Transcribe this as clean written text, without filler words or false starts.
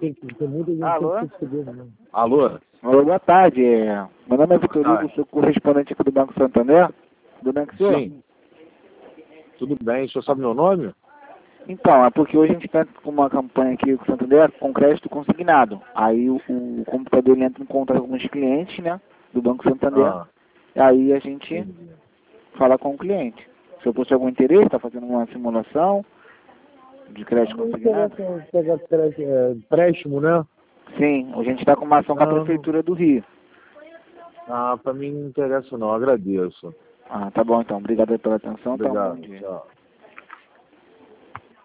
tem muita gente Alô? que perceber, né? Alô? Alô, boa tarde. Meu nome é Vitor Hugo, sou correspondente aqui do Banco Santander. Tudo bem com o senhor? Sim. Tudo bem, o senhor sabe meu nome? Então, é porque hoje a gente está com uma campanha aqui com o Santander com crédito consignado. Aí o computador ele entra em contato com alguns clientes, né, do Banco Santander. E aí a gente fala com o cliente. Se eu fosse algum interesse, está fazendo uma simulação de crédito consignado? Pegar empréstimo, né? Sim, a gente está com uma ação com a Prefeitura do Rio. Para mim não interessa não, agradeço. Ah, tá bom então. Obrigado aí pela atenção. Tá, um bom Obrigado, dia. tchau.